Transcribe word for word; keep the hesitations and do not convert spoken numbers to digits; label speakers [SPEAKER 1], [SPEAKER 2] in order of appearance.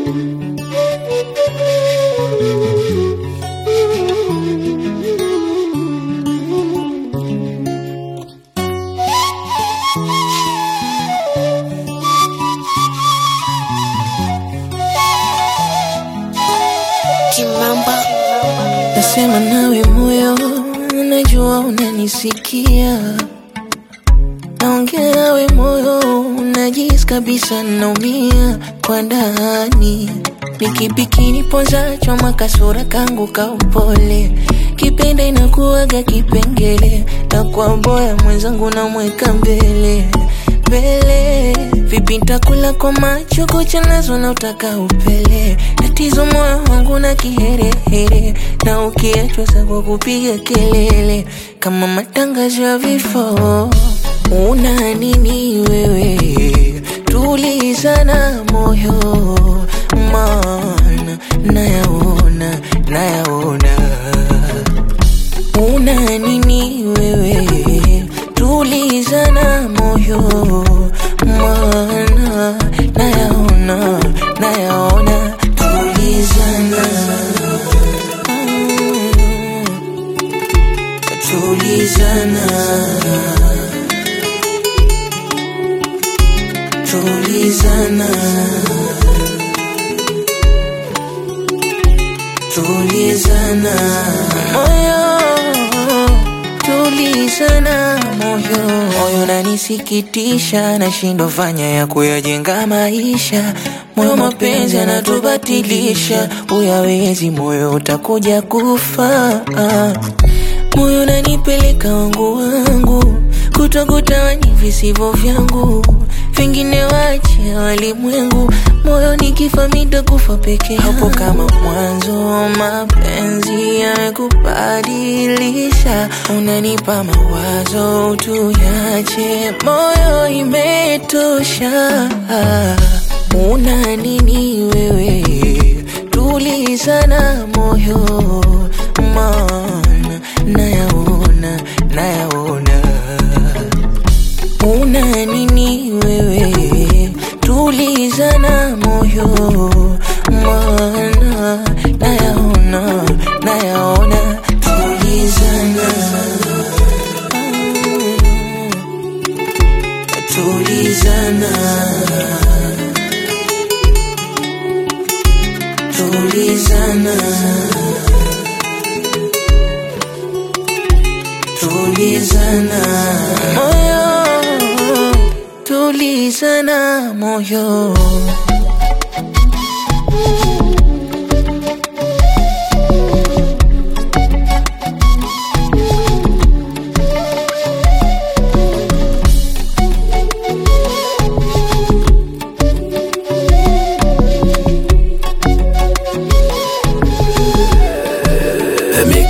[SPEAKER 1] Nasema nawe moyo, najua unanisikia. Naongea nawe moyo, najisi kabisa naumia kwa ndani. Nikipi kiniponza choma kasura kangu ka upole. Kipenda inakuwaga kipengele, na kwa boya mwenzangu na mweka mbele mbele. Vipi nitakula kwa macho kucha nazo na utaka upele. Tatizo moyo wangu na kiherehere, na ukiachwa kwa kupiga kelele kama matangazo ya vifo. Una nini wewe? Tulizana moyo, maana nayaona, nayaona. Una nini wewe? Tulizana moyo, maana nayaona, nayaona. Tulizana, tulizana, tulizana, tulizana moyo, tulizana moyo. Moyo nanisikitisha, nashindwa fanya ya kuyajenga maisha. Moyo mapenzi yanatubatilisha, uyawezi moyo utakuja kufa. Moyo nanipeleka wangu wangu, kutokutawani visivyo vyangu. Vingine wache walimwengu, moyo nikifa nitakufa peke. Hapo kama mwanzo mapenzi yamekubadilisha. Unanipa mawazo tuyache, moyo imetosha. Una nini wewe? Tulizana moyo, maana nayaona, nayaona. Una nini wewe? Tulizana moyo, maana nayaona, nayaona. Tulizana, tulizana, tulizana, tulizana moyo, tulizana moyo.
[SPEAKER 2] The mix.